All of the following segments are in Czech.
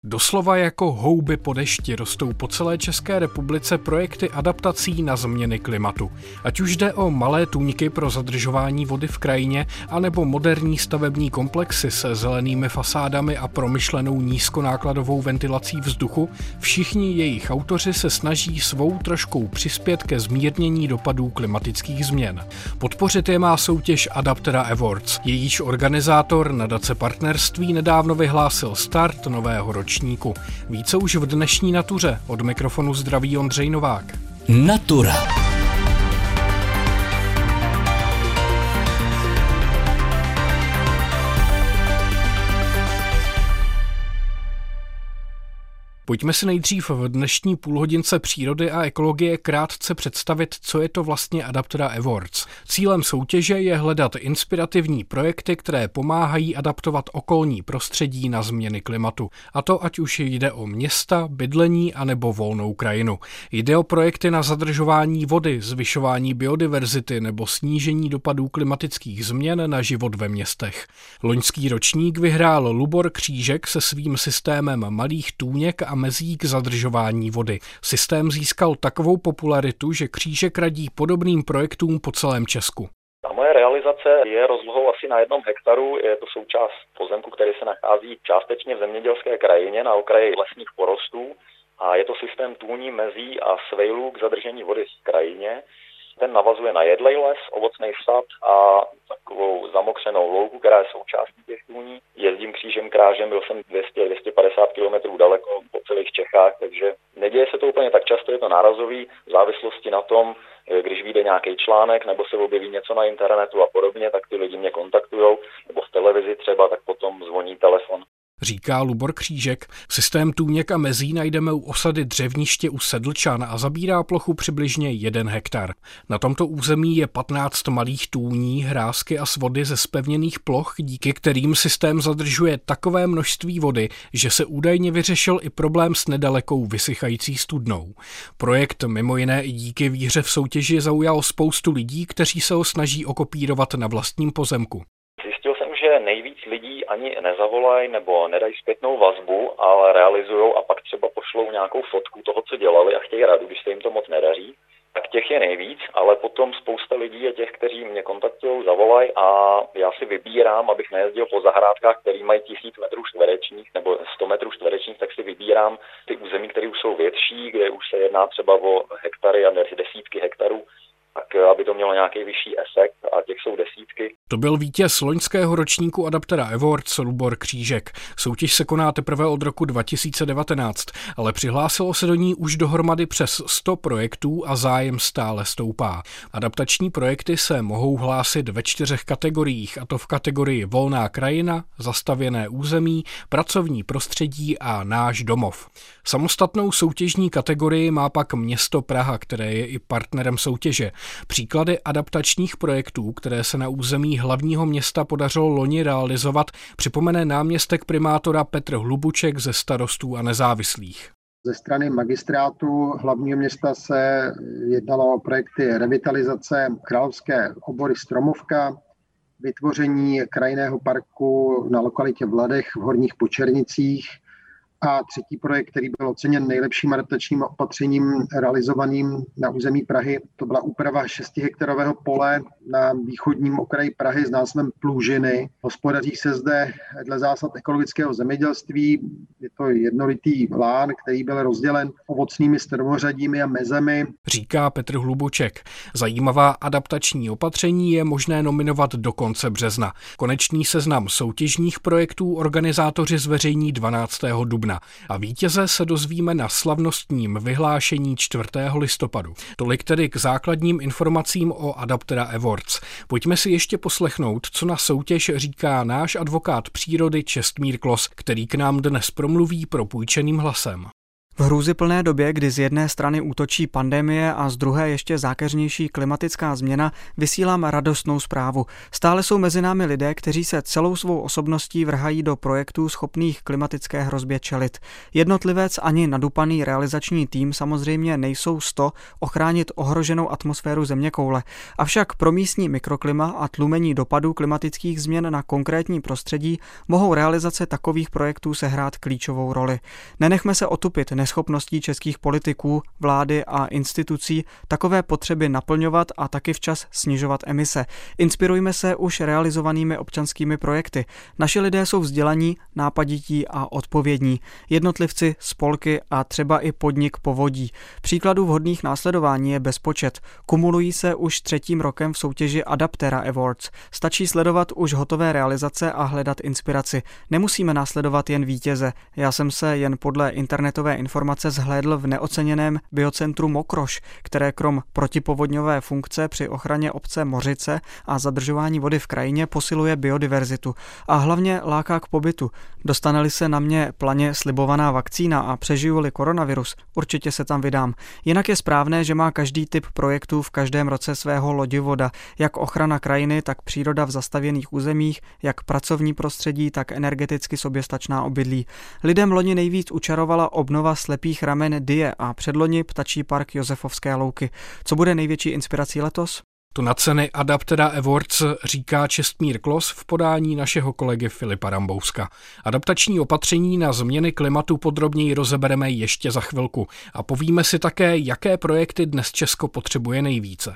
Doslova jako houby po dešti rostou po celé České republice projekty adaptací na změny klimatu. Ať už jde o malé tůňky pro zadržování vody v krajině, anebo moderní stavební komplexy se zelenými fasádami a promyšlenou nízkonákladovou ventilací vzduchu, všichni jejich autoři se snaží svou troškou přispět ke zmírnění dopadů klimatických změn. Podpořit je má soutěž Adaptera Awards. Jejíž organizátor Nadace Partnerství nedávno vyhlásil start nového ročníku. Více už v dnešní Natuře. Od mikrofonu zdraví Ondřej Novák. Natura. Pojďme si nejdřív v dnešní půlhodince přírody a ekologie krátce představit, co je to vlastně Adaptera Awards. Cílem soutěže je hledat inspirativní projekty, které pomáhají adaptovat okolní prostředí na změny klimatu. A to ať už jde o města, bydlení anebo volnou krajinu. Jde o projekty na zadržování vody, zvyšování biodiverzity nebo snížení dopadů klimatických změn na život ve městech. Loňský ročník vyhrál Lubor Křížek se svým systémem malých tůněk a mezí k zadržování vody. Systém získal takovou popularitu, že Křížek radí podobným projektům po celém Česku. Ta moje realizace je rozlohou asi na 1 hektaru, je to součást pozemku, který se nachází částečně v zemědělské krajině na okraji lesních porostů a je to systém tůní, mezí a svejlů k zadržení vody v krajině. Ten navazuje na jedlej les, ovocný sad a takovou zamokřenou louku, která je součástí těch tůní. Jezdím křížem krážem, byl jsem 200-250 km daleko po celých Čechách, takže neděje se to úplně tak často, je to nárazový, v závislosti na tom, když vyjde nějaký článek nebo se objeví něco na internetu a podobně, tak ty lidi mě kontakt-ujou, nebo v televizi třeba, tak potom zvoní telefon. Říká Lubor Křížek. Systém tůněk a mezí najdeme u osady Dřevniště u Sedlčan a zabírá plochu přibližně 1 hektar. Na tomto území je 15 malých tůní, hrázky a svody ze zpevněných ploch, díky kterým systém zadržuje takové množství vody, že se údajně vyřešil i problém s nedalekou vysychající studnou. Projekt mimo jiné i díky výhře v soutěži zaujal spoustu lidí, kteří se ho snaží okopírovat na vlastním pozemku. Zjistil jsem, že nejvíc lidí ani nezavolají nebo nedají zpětnou vazbu, ale rezujou a pak třeba pošlou nějakou fotku toho, co dělali a chtějí radu, když se jim to moc nedaří. Tak těch je nejvíc, ale potom spousta lidí je těch, kteří mě kontaktují, zavolají a já si vybírám, abych nejezdil po zahrádkách, které mají 1000 metrů čtverečních nebo 100 metrů čtverečních, tak si vybírám ty území, které už jsou větší, kde už se jedná třeba o hektary a desítky hektarů, tak aby to mělo nějaký vyšší efekt a těch jsou desítky. To byl vítěz loňského ročníku Adaptera Awards Lubor Křížek. Soutěž se koná teprve od roku 2019, ale přihlásilo se do ní už dohromady přes 100 projektů a zájem stále stoupá. Adaptační projekty se mohou hlásit ve 4 kategoriích, a to v kategorii volná krajina, zastavěné území, pracovní prostředí a náš domov. Samostatnou soutěžní kategorii má pak město Praha, které je i partnerem soutěže. Příklady adaptačních projektů, které se na území hlavního města podařilo loni realizovat, připomene náměstek primátora Petr Hlubuček ze Starostů a nezávislých. Ze strany magistrátu hlavního města se jednalo o projekty revitalizace Královské obory Stromovka, vytvoření krajinného parku na lokalitě Vladech v Horních Počernicích a třetí projekt, který byl oceněn nejlepším adaptačním opatřením realizovaným na území Prahy, to byla úprava 6hektarového pole na východním okraji Prahy s názvem Plužiny. Hospodaří se zde dle zásad ekologického zemědělství. Je to jednolitý lán, který byl rozdělen ovocnými strmořadími a mezemi. Říká Petr Hlubuček. Zajímavá adaptační opatření je možné nominovat do konce března. Konečný seznam soutěžních projektů organizátoři zveřejní 12. dubna. A vítěze se dozvíme na slavnostním vyhlášení 4. listopadu. Tolik tedy k základním informacím o Adaptera Awards. Pojďme si ještě poslechnout, co na soutěž říká náš advokát přírody Čestmír Klos, který k nám dnes promluví propůjčeným hlasem. V hrůzyplné době, kdy z jedné strany útočí pandemie a z druhé ještě zákeřnější klimatická změna, vysílám radostnou zprávu. Stále jsou mezi námi lidé, kteří se celou svou osobností vrhají do projektů schopných klimatické hrozbě čelit. Jednotlivec ani nadupaný realizační tým samozřejmě nejsou s to ochránit ohroženou atmosféru zeměkoule. Avšak pro místní mikroklima a tlumení dopadů klimatických změn na konkrétní prostředí mohou realizace takových projektů sehrát klíčovou roli. Nenechme se otupit neschopností českých politiků, vlády a institucí takové potřeby naplňovat a taky včas snižovat emise. Inspirujme se už realizovanými občanskými projekty. Naši lidé jsou vzdělaní, nápadití a odpovědní. Jednotlivci, spolky a třeba i podnik povodí. Příkladů vhodných následování je bezpočet. Kumulují se už 3. rokem v soutěži Adaptera Awards. Stačí sledovat už hotové realizace a hledat inspiraci. Nemusíme následovat jen vítěze. Já jsem se jen podle internetové informace zhlédl v neoceněném biocentru Mokroš, které krom protipovodňové funkce při ochraně obce Mořice a zadržování vody v krajině posiluje biodiverzitu a hlavně láká k pobytu. Dostane-li se na mě planě slibovaná vakcína a přežiju-li koronavirus, určitě se tam vydám. Jinak je správné, že má každý typ projektů v každém roce svého lodivoda, jak ochrana krajiny, tak příroda v zastavěných územích, jak pracovní prostředí, tak energeticky soběstačná obydlí. Lidem loni nejvíc učarovala obnova slepých ramen Die a předloni ptačí park Josefovské louky. Co bude největší inspirací letos? Tu na ceny Adaptera Awards říká Čestmír Klos v podání našeho kolegy Filipa Rambouska. Adaptační opatření na změny klimatu podrobněji rozebereme ještě za chvilku a povíme si také, jaké projekty dnes Česko potřebuje nejvíce.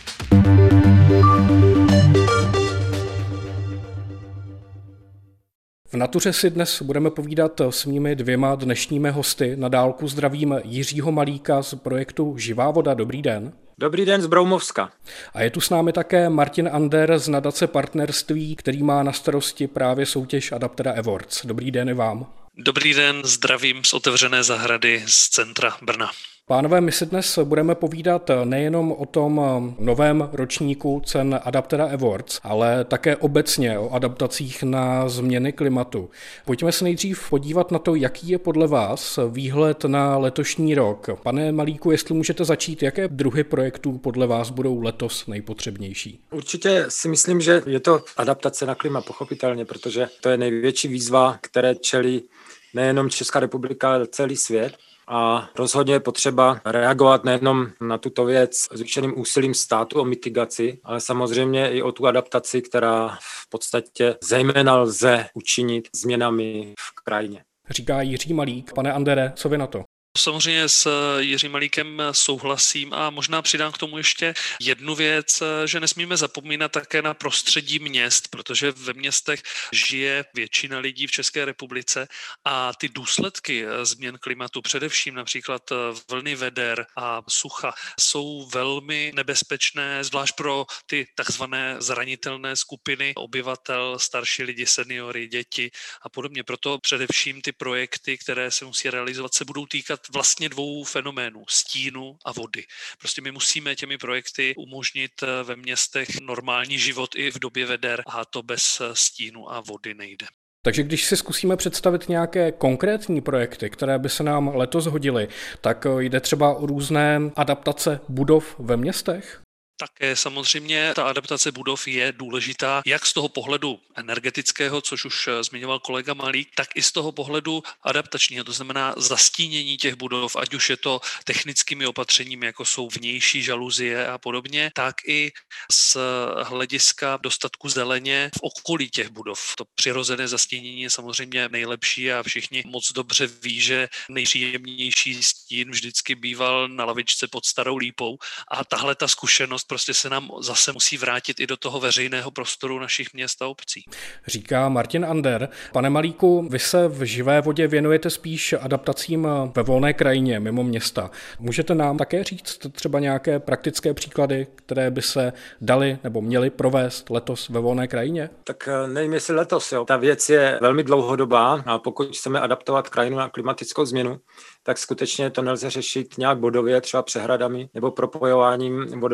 V Natuře si dnes budeme povídat s mými 2 dnešními hosty. Na dálku zdravím Jiřího Malíka z projektu Živá voda. Dobrý den. Dobrý den z Broumovska. A je tu s námi také Martin Ander z nadace Partnerství, který má na starosti právě soutěž Adaptera Awards. Dobrý den i vám. Dobrý den, zdravím z otevřené zahrady z centra Brna. Pánové, my si dnes budeme povídat nejenom o tom novém ročníku cen Adaptera Awards, ale také obecně o adaptacích na změny klimatu. Pojďme se nejdřív podívat na to, jaký je podle vás výhled na letošní rok. Pane Malíku, jestli můžete začít, jaké druhy projektů podle vás budou letos nejpotřebnější? Určitě si myslím, že je to adaptace na klima, pochopitelně, protože to je největší výzva, které čelí nejenom Česká republika, ale celý svět. A rozhodně je potřeba reagovat nejenom na tuto věc zvýšeným úsilím státu o mitigaci, ale samozřejmě i o tu adaptaci, která v podstatě zejména lze učinit změnami v krajině. Říká Jiří Malík. Pane Andere, co vy na to? Samozřejmě s Jiřím Malíkem souhlasím a možná přidám k tomu ještě jednu věc, že nesmíme zapomínat také na prostředí měst, protože ve městech žije většina lidí v České republice a ty důsledky změn klimatu, především například vlny veder a sucha, jsou velmi nebezpečné, zvlášť pro ty takzvané zranitelné skupiny obyvatel, starší lidi, seniory, děti a podobně. Proto především ty projekty, které se musí realizovat, se budou týkat vlastně 2 fenoménů, stínu a vody. Prostě my musíme těmi projekty umožnit ve městech normální život i v době veder a to bez stínu a vody nejde. Takže když si zkusíme představit nějaké konkrétní projekty, které by se nám letos hodily, tak jde třeba o různé adaptace budov ve městech? Také samozřejmě ta adaptace budov je důležitá jak z toho pohledu energetického, což už zmiňoval kolega Malík, tak i z toho pohledu adaptačního, to znamená zastínění těch budov, ať už je to technickými opatřeními, jako jsou vnější žaluzie a podobně, tak i z hlediska dostatku zeleně v okolí těch budov. To přirozené zastínění je samozřejmě nejlepší a všichni moc dobře ví, že nejpříjemnější stín vždycky býval na lavičce pod Starou lípou a tahle ta zkušenost prostě se nám zase musí vrátit i do toho veřejného prostoru našich měst a obcí. Říká Martin Ander. Pane Malíku, vy se v Živé vodě věnujete spíš adaptacím ve volné krajině, mimo města. Můžete nám také říct třeba nějaké praktické příklady, které by se daly nebo měly provést letos ve volné krajině? Tak nevím, jestli letos. Jo. Ta věc je velmi dlouhodobá a pokud chceme adaptovat krajinu na klimatickou změnu, tak skutečně to nelze řešit nějak bodově, třeba přehradami nebo propojováním vodovodních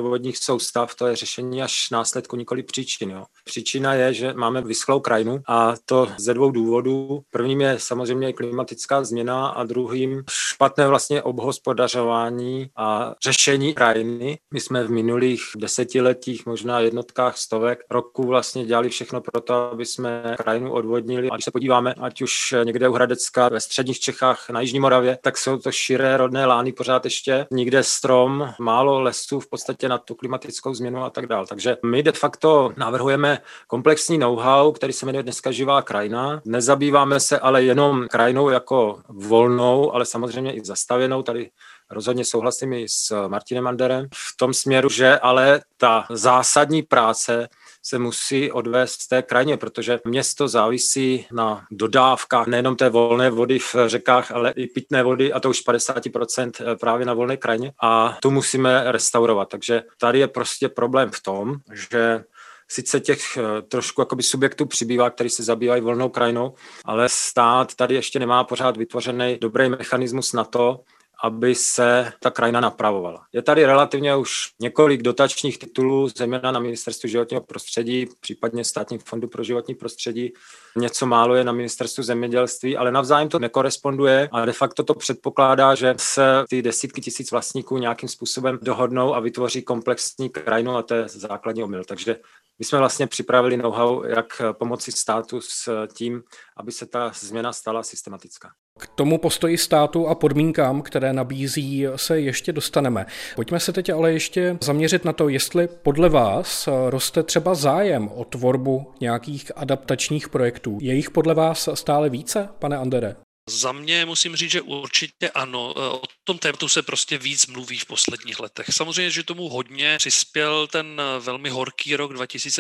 soustav, to je řešení až následku, nikoli příčin. Jo. Příčina je, že máme vyschlou krajinu a to ze 2 důvodů. Prvním je samozřejmě klimatická změna a druhým špatné vlastně obhospodařování a řešení krajiny. My jsme v minulých desetiletích, možná jednotkách, stovek roků vlastně dělali všechno pro to, aby jsme krajinu odvodnili. A když se podíváme, ať už někde u Hradecka, ve středních Čechách, na Jižní Moravě, tak jsou to širé rodné lány pořád ještě, nikde strom, málo lesů v podstatě na tu klimatickou změnu a tak dále. Takže my de facto navrhujeme komplexní know-how, který se jmenuje dneska živá krajina. Nezabýváme se ale jenom krajinou jako volnou, ale samozřejmě i zastavěnou. Tady rozhodně souhlasím i s Martinem Anderem v tom směru, že ale ta zásadní práce se musí odvést v té krajině, protože město závisí na dodávkách nejenom té volné vody v řekách, ale i pitné vody, a to už 50% právě na volné krajině, a tu musíme restaurovat. Takže tady je prostě problém v tom, že sice těch trošku jakoby subjektů přibývá, který se zabývají volnou krajinou, ale stát tady ještě nemá pořád vytvořený dobrý mechanismus na to, aby se ta krajina napravovala. Je tady relativně už několik dotačních titulů, zejména na Ministerstvu životního prostředí, případně Státním fondu pro životní prostředí. Něco málo je na Ministerstvu zemědělství, ale navzájem to nekoresponduje a de facto to předpokládá, že se ty desítky tisíc vlastníků nějakým způsobem dohodnou a vytvoří komplexní krajinu, a to je základní omyl. Takže my jsme vlastně připravili know-how, jak pomoci státu s tím, aby se ta změna stala systematická. K tomu postoji státu a podmínkám, které nabízí, se ještě dostaneme. Pojďme se teď ale ještě zaměřit na to, jestli podle vás roste třeba zájem o tvorbu nějakých adaptačních projektů. Je jich podle vás stále více, pane Andere? Za mě musím říct, že určitě ano. O tom tématu se prostě víc mluví v posledních letech. Samozřejmě, že tomu hodně přispěl ten velmi horký rok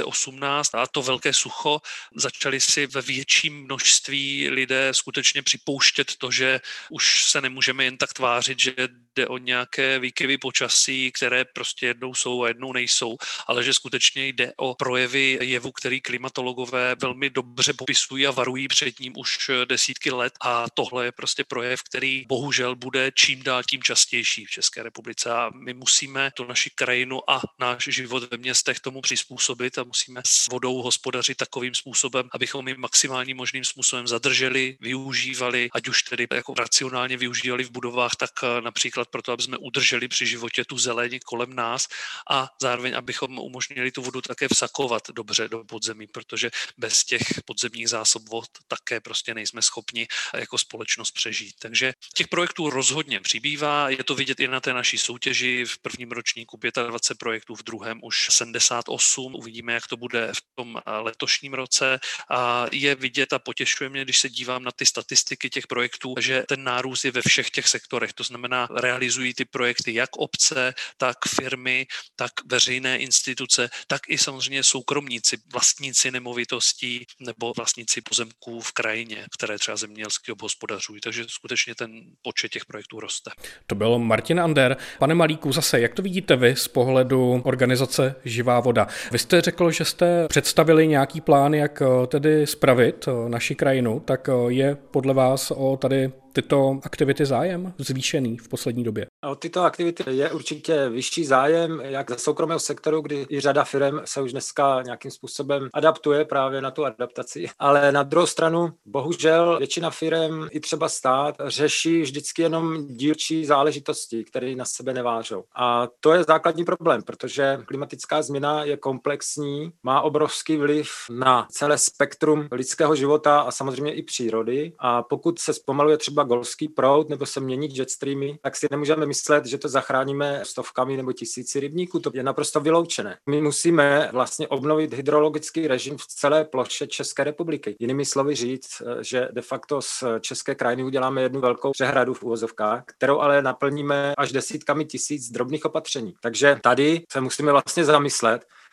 2018 a to velké sucho. Začali si ve větším množství lidé skutečně připouštět to, že už se nemůžeme jen tak tvářit, že jde o nějaké výkyvy počasí, které prostě jednou jsou a jednou nejsou, ale že skutečně jde o projevy jevu, který klimatologové velmi dobře popisují a varují před ním už desítky let, a tohle je prostě projev, který bohužel bude čím dál tím častější v České republice, a my musíme tu naši krajinu a náš život ve městech tomu přizpůsobit a musíme s vodou hospodařit takovým způsobem, abychom ji maximálním možným způsobem zadrželi, využívali, ať už tedy jako racionálně využívali v budovách, tak například proto, aby jsme udrželi při životě tu zeleň kolem nás, a zároveň abychom umožnili tu vodu také vsakovat dobře do podzemí, protože bez těch podzemních zásob vod také prostě nejsme schopni jako společnost přežít. Takže těch projektů rozhodně přibývá, je to vidět i na té naší soutěži, v prvním ročníku 25 projektů, v druhém už 78, uvidíme, jak to bude v tom letošním roce, a je vidět a potěšuje mě, když se dívám na ty statistiky těch projektů, že ten nárůst je ve všech těch sektorech, to znamená, realizují ty projekty jak obce, tak firmy, tak veřejné instituce, tak i samozřejmě soukromníci, vlastníci nemovitostí nebo vlastníci pozemků v krajině, které třeba zemědělsky obhospodařují. Takže skutečně ten počet těch projektů roste. To byl Martin Ander. Pane Malíku, zase, jak to vidíte vy z pohledu organizace Živá voda? Vy jste řekl, že jste představili nějaký plán, jak tedy spravit naši krajinu, tak je podle vás o tady tyto aktivity zájem zvýšený v poslední době? O tyto aktivity je určitě vyšší zájem, jak ze soukromého sektoru, kdy i řada firm se už dneska nějakým způsobem adaptuje právě na tu adaptaci. Ale na druhou stranu, bohužel, většina firm, i třeba stát, řeší vždycky jenom dílčí záležitosti, které na sebe nevážou. A to je základní problém, protože klimatická změna je komplexní, má obrovský vliv na celé spektrum lidského života a samozřejmě i přírody. A pokud se zpomaluje třeba golfský proud nebo se mění jetstreamy, tak si nemůžeme myslet, že to zachráníme stovkami nebo tisíci rybníků. To je naprosto vyloučené. My musíme vlastně obnovit hydrologický režim v celé ploše České republiky. Jinými slovy říct, že de facto z české krajiny uděláme jednu velkou přehradu v uvozovkách, kterou ale naplníme až desítkami tisíc drobných opatření. Takže tady se musíme vlastně zamyslet,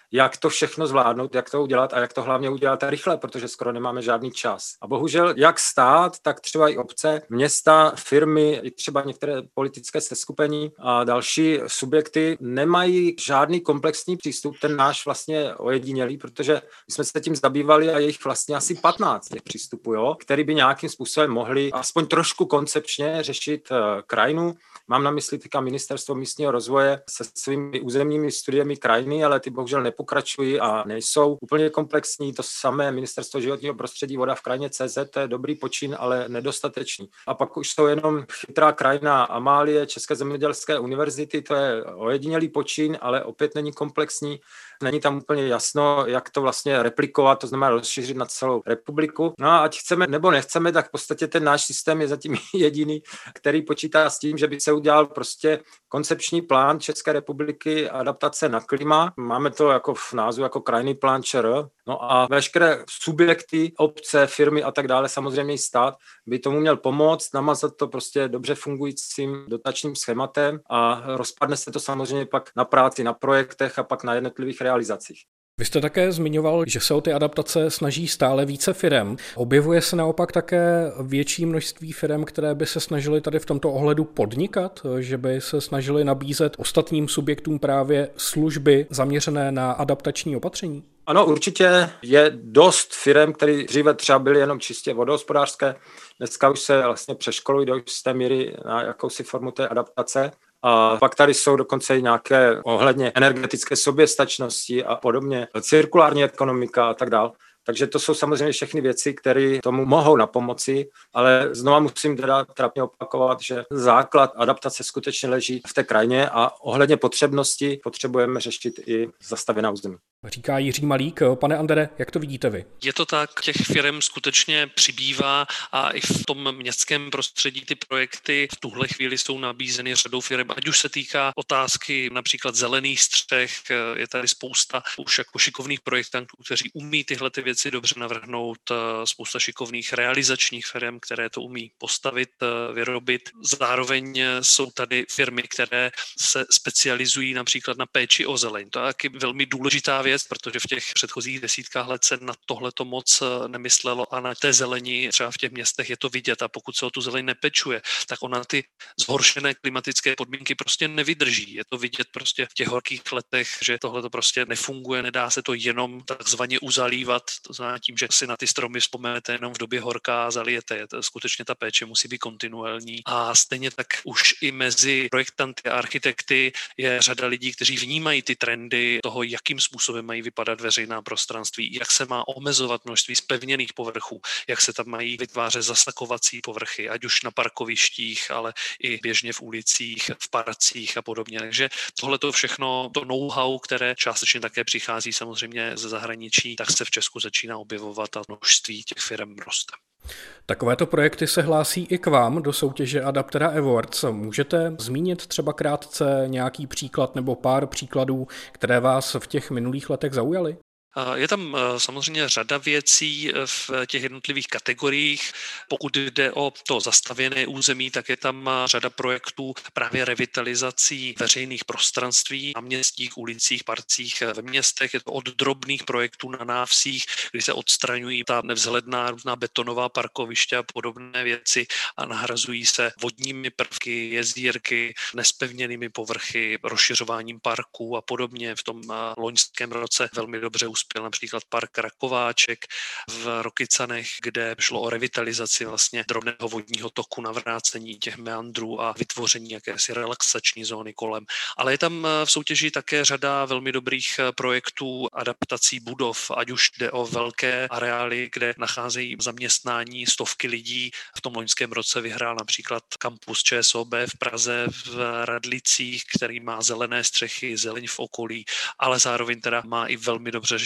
jak to všechno zvládnout, jak to udělat a jak to hlavně udělat rychle, protože skoro nemáme žádný čas. A bohužel jak stát, tak třeba i obce, města, firmy, i třeba některé politické seskupení a další subjekty nemají žádný komplexní přístup, ten náš vlastně ojedinělý, protože my jsme se tím zabývali a je jich vlastně asi 15 těch přístupů, jo, který by nějakým způsobem mohli aspoň trošku koncepčně řešit krajinu. Mám na mysli teďka Ministerstvo místního rozvoje se svými územními studiemi krajiny, ale ty bohužel nepokračují a nejsou úplně komplexní. To samé Ministerstvo životního prostředí Voda v krajině CZ, to je dobrý počin, ale nedostatečný. A pak už jsou jenom Chytrá krajina Amálie České zemědělské univerzity, to je ojedinělý počin, ale opět není komplexní. Není tam úplně jasno, jak to vlastně replikovat, to znamená rozšířit na celou republiku. No a ať chceme nebo nechceme, tak v podstatě ten náš systém je zatím jediný, který počítá s tím, že by se udělal prostě koncepční plán České republiky adaptace na klima. Máme to jako v názvu jako krajinný plán ČR. No a veškeré subjekty, obce, firmy a tak dále, samozřejmě i stát, by tomu měl pomoct, namazat to prostě dobře fungujícím dotačním schématem a rozpadne se to samozřejmě pak na práci, na projektech a pak na jednotlivých realizacích. Vy jste také zmiňoval, že se o ty adaptace snaží stále více firem. Objevuje se naopak také větší množství firem, které by se snažily tady v tomto ohledu podnikat, že by se snažily nabízet ostatním subjektům právě služby zaměřené na adaptační opatření? Ano, určitě je dost firem, které dříve třeba byly jenom čistě vodohospodářské. Dneska už se vlastně přeškolují do jisté míry na jakousi formu té adaptace. A pak tady jsou dokonce i nějaké ohledně energetické soběstačnosti a podobně, cirkulární ekonomika a tak dále. Takže to jsou samozřejmě všechny věci, které tomu mohou napomoci, ale znova musím teda trapně opakovat, že základ adaptace skutečně leží v té krajině a ohledně potřebnosti potřebujeme řešit i zastavěná území. Říká Jiří Malík. Pane Andere, jak to vidíte vy? Je to tak, těch firm skutečně přibývá a i v tom městském prostředí ty projekty v tuhle chvíli jsou nabízeny řadou firm, ať už se týká otázky například zelených střech, je tady spousta už jako šikovných projektantů, kteří umí tyhle ty věci dobře navrhnout, spousta šikovných realizačních firm, které to umí postavit, vyrobit. Zároveň jsou tady firmy, které se specializují například na péči o zeleň. To je taky velmi důležitá věc, protože v těch předchozích desítkách let se na tohleto moc nemyslelo a na té zeleni třeba v těch městech je to vidět a pokud se o tu zeleň nepečuje, tak ona ty zhoršené klimatické podmínky prostě nevydrží. Je to vidět prostě v těch horkých letech, že tohle to prostě nefunguje, nedá se to jenom takzvaně uzalívat, to znamená tím, že si na ty stromy vzpomenete jenom v době horká a zalijete je. Skutečně ta péče musí být kontinuální a stejně tak už i mezi projektanty a architekty je řada lidí, kteří vnímají ty trendy toho, jakým způsobem mají vypadat veřejná prostranství, jak se má omezovat množství zpevněných povrchů, jak se tam mají vytvářet zasakovací povrchy, ať už na parkovištích, ale i běžně v ulicích, v parcích a podobně. Takže tohle to všechno, to know-how, které částečně také přichází samozřejmě ze zahraničí, tak se v Česku začíná objevovat a množství těch firm roste. Takovéto projekty se hlásí i k vám do soutěže Adaptera Awards. Můžete zmínit třeba krátce nějaký příklad nebo pár příkladů, které vás v těch minulých letech zaujaly? Je tam samozřejmě řada věcí v těch jednotlivých kategoriích. Pokud jde o to zastavěné území, tak je tam řada projektů právě revitalizací veřejných prostranství na městských ulicích, parcích ve městech. Je to od drobných projektů na návsích, kdy se odstraňují ta nevzhledná různá betonová parkoviště a podobné věci a nahrazují se vodními prvky, jezírky, nespevněnými povrchy, rozšiřováním parků a podobně. V tom loňském roce velmi dobře uspěl například park Rakováček v Rokycanech, kde šlo o revitalizaci vlastně drobného vodního toku, navrácení těch meandrů a vytvoření jakési relaxační zóny kolem. Ale je tam v soutěži také řada velmi dobrých projektů adaptací budov, ať už jde o velké areály, kde nacházejí zaměstnání stovky lidí. V tom loňském roce vyhrál například kampus ČSOB v Praze v Radlicích, který má zelené střechy, zeleň v okolí, ale zároveň teda má i velmi dobře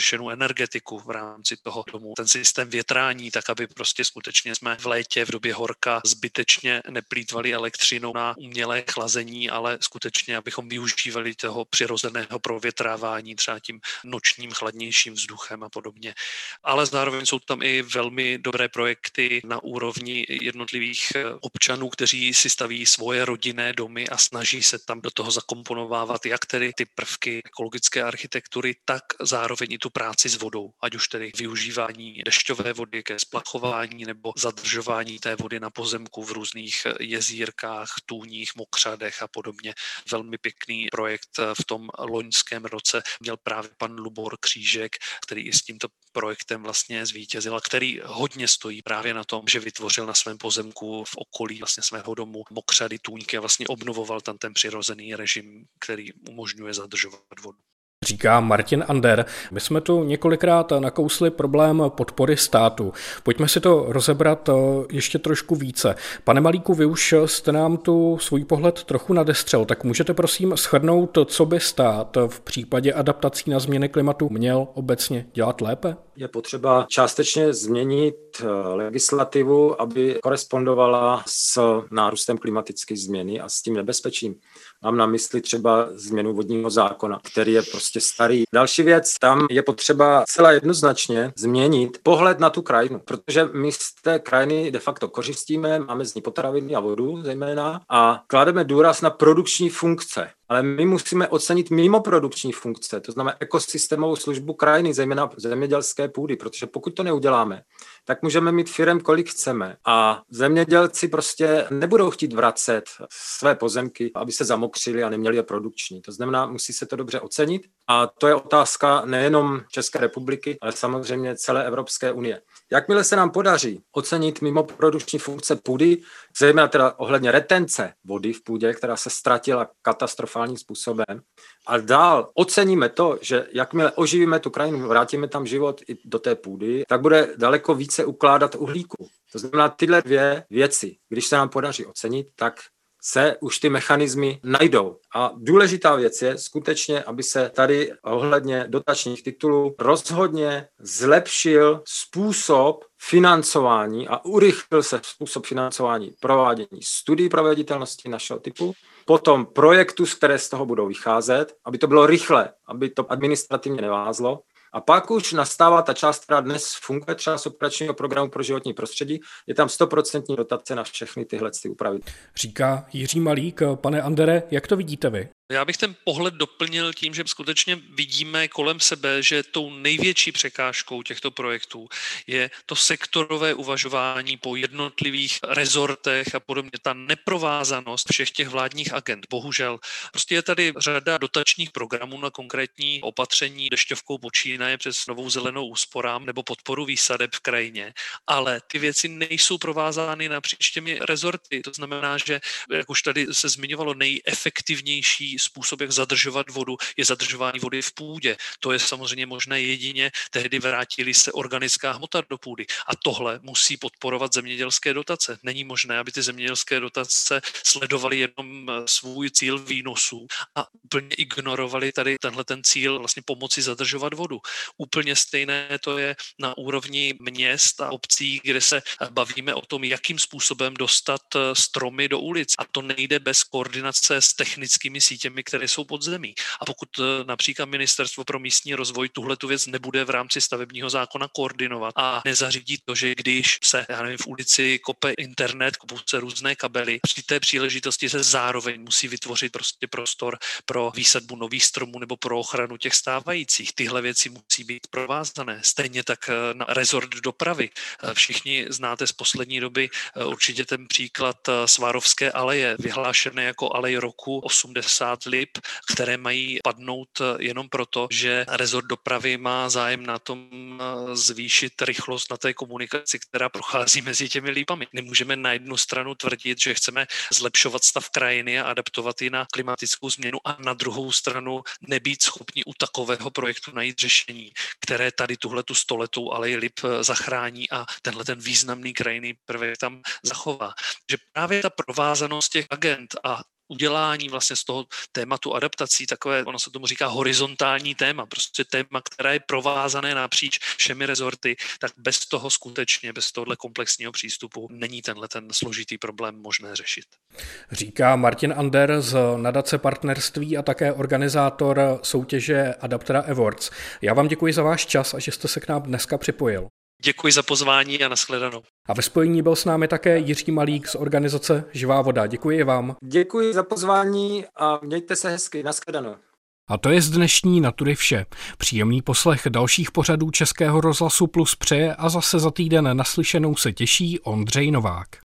vyřešenou energetiku v rámci toho domu, ten systém větrání, tak aby prostě skutečně jsme v létě v době horka zbytečně neplýtvali elektřinou na umělé chlazení, ale skutečně abychom využívali toho přirozeného provětrávání třeba tím nočním chladnějším vzduchem a podobně. Ale zároveň jsou tam i velmi dobré projekty na úrovni jednotlivých občanů, kteří si staví svoje rodinné domy a snaží se tam do toho zakomponovávat jak tedy ty prvky ekologické architektury, tak zároveň i tu práci s vodou, ať už tedy využívání dešťové vody ke splachování nebo zadržování té vody na pozemku v různých jezírkách, tůních, mokřadech a podobně. Velmi pěkný projekt v tom loňském roce měl právě pan Lubor Křížek, který i s tímto projektem vlastně zvítězil, který hodně stojí právě na tom, že vytvořil na svém pozemku v okolí vlastně svého domu mokřady, tůňky a vlastně obnovoval tam ten přirozený režim, který umožňuje zadržovat vodu. Říká Martin Ander. My jsme tu několikrát nakousli problém podpory státu. Pojďme si to rozebrat ještě trošku více. Pane Malíku, vy už jste nám tu svůj pohled trochu nadestřel, tak můžete prosím shrnout, co by stát v případě adaptací na změny klimatu měl obecně dělat lépe? Je potřeba částečně změnit legislativu, aby korespondovala s nárůstem klimatické změny a s tím nebezpečím. Mám na mysli třeba změnu vodního zákona, který je prostě starý. Další věc, tam je potřeba celá jednoznačně změnit pohled na tu krajinu, protože my z té krajiny de facto kořistíme, máme z ní potraviny a vodu zejména a klademe důraz na produkční funkce. Ale my musíme ocenit mimo produkční funkce, to znamená ekosystémovou službu krajiny, zejména zemědělské půdy, protože pokud to neuděláme, tak můžeme mít firem, kolik chceme. A zemědělci prostě nebudou chtít vracet své pozemky, aby se zamokřili a neměli je produkční. To znamená, musí se to dobře ocenit. A to je otázka nejenom České republiky, ale samozřejmě celé Evropské unie. Jakmile se nám podaří ocenit mimo produkční funkce půdy, zejména teda ohledně retence vody v půdě, která se ztratila katastrofálním způsobem, a dál oceníme to, že jakmile oživíme tu krajinu, vrátíme tam život i do té půdy, tak bude daleko více ukládat uhlíku. To znamená, tyhle dvě věci, když se nám podaří ocenit, tak se už ty mechanismy najdou. A důležitá věc je skutečně, aby se tady ohledně dotačních titulů rozhodně zlepšil způsob financování a urychlil se způsob financování provádění studií proveditelnosti našeho typu, potom projektů, které z toho budou vycházet, aby to bylo rychle, aby to administrativně nevázlo. A pak už nastává ta část, která dnes funguje třeba z operačního programu pro životní prostředí. Je tam 100% dotace na všechny tyhle úpravy. Říká Jiří Malík. Pane Andere, jak to vidíte vy? Já bych ten pohled doplnil tím, že skutečně vidíme kolem sebe, že tou největší překážkou těchto projektů je to sektorové uvažování po jednotlivých rezortech a podobně, ta neprovázanost všech těch vládních agend. Bohužel prostě je tady řada dotačních programů na konkrétní opatření, dešťovkou počínaje přes novou zelenou úsporám nebo podporu výsadeb v krajině, ale ty věci nejsou provázány napříč těmi rezorty. To znamená, že, jak už tady se zmiňovalo, nejefektivnější způsob, jak zadržovat vodu, je zadržování vody v půdě. To je samozřejmě možné jedině tehdy, vrátili se organická hmota do půdy. A tohle musí podporovat zemědělské dotace. Není možné, aby ty zemědělské dotace sledovaly jenom svůj cíl výnosů a úplně ignorovali tady tenhle ten cíl vlastně pomoci zadržovat vodu. Úplně stejné to je na úrovni měst a obcí, kde se bavíme o tom, jakým způsobem dostat stromy do ulic. A to nejde bez koordinace s technickými sítěmi, které jsou pod zemí. A pokud například Ministerstvo pro místní rozvoj tuhletu věc nebude v rámci stavebního zákona koordinovat a nezařídí to, že když se, v ulici kope internet, kopou se různé kabely, při té příležitosti se zároveň musí vytvořit prostě prostor pro výsadbu nových stromů nebo pro ochranu těch stávajících. Tyhle věci musí být provázané. Stejně tak na rezort dopravy. Všichni znáte z poslední doby určitě ten příklad Svárovské aleje, vyhlášené jako alej roku 80 lip, které mají padnout jenom proto, že rezort dopravy má zájem na tom zvýšit rychlost na té komunikaci, která prochází mezi těmi lípami. Nemůžeme na jednu stranu tvrdit, že chceme zlepšovat stav krajiny a adaptovat ji na klimatickou změnu a na druhou stranu nebýt schopni u takového projektu najít řešení, které tady tuhletu stoletou alej lip zachrání a tenhle ten významný krajinný prvek tam zachová. Že právě ta provázanost těch agend a udělání vlastně z toho tématu adaptací takové, ono se tomu říká horizontální téma, prostě téma, které je provázané napříč všemi rezorty, tak bez toho skutečně, bez tohohle komplexního přístupu není ten složitý problém možné řešit. Říká Martin Ander z nadace Partnerství a také organizátor soutěže Adaptera Awards. Já vám děkuji za váš čas a že jste se k nám dneska připojil. Děkuji za pozvání a nashledanou. A ve spojení byl s námi také Jiří Malík z organizace Živá voda. Děkuji vám. Děkuji za pozvání a mějte se hezky. Nashledanou. A to je z dnešní Natury vše. Příjemný poslech dalších pořadů Českého rozhlasu Plus přeje a zase za týden naslyšenou se těší Ondřej Novák.